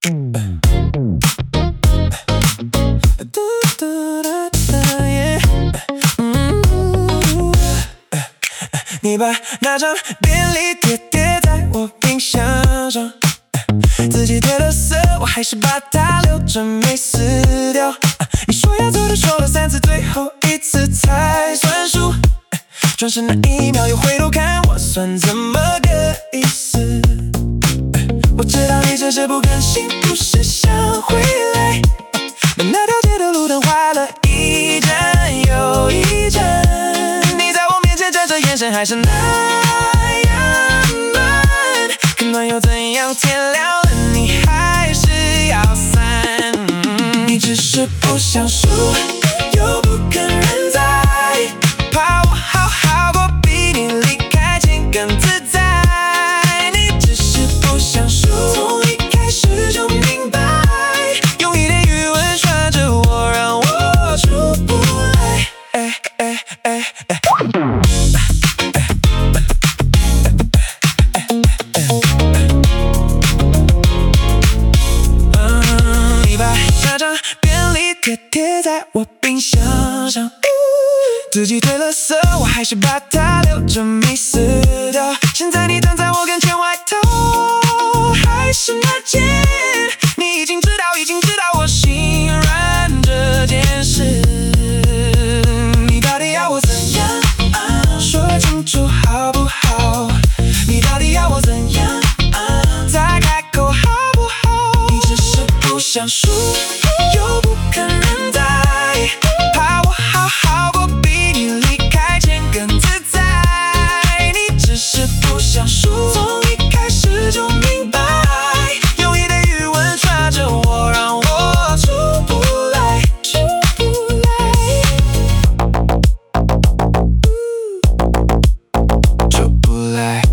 你把那张便利贴贴在我冰箱上，自己堆了色，我还是把它留着没撕掉。你说要走的说了3次，最后一次才算数。转身那一秒又回头看，我算怎么个意思？我知道你只是不甘心，不是想回来。那条街的路灯坏了一盏又一盏，你在我面前睁着眼神还是那样暖，很暖又怎样？天亮了你还是要散。你只是不想输，又不肯认栽，怕我好好过比你离开前更自在。你只是不想输，从一开始就明白，用一点余温拴着我，让我出不来。你把那张便利贴贴在我冰箱上，自己褪了色，我还是把它留着没撕掉。现在你躺在我跟前，外套还是那件，你已经知道我心软这件事。你到底要我怎样？说清楚好不好？你到底要我怎样？再开口好不好？你只是不想输，又不肯认栽，怕我好好过比你离开前更自在。你只是不想输，从一开始就明白，用一点余温抓着我，让我出不来，出不来，出不来。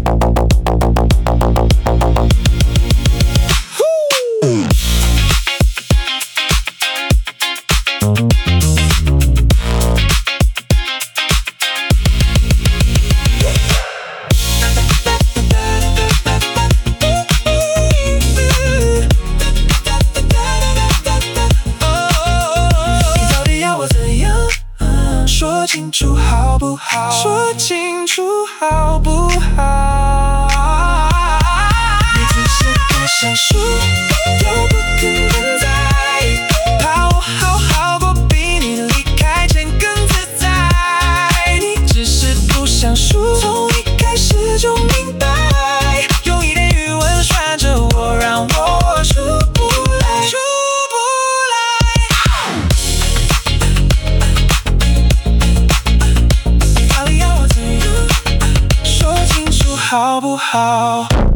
说清楚好不好？说清楚好不好？你只是不想输，又不肯认栽，怕我好好过比你离开前更自在。你只是不想输，从一开始就明白，用一点余温拴着我，让我出不来，出不来。好不好？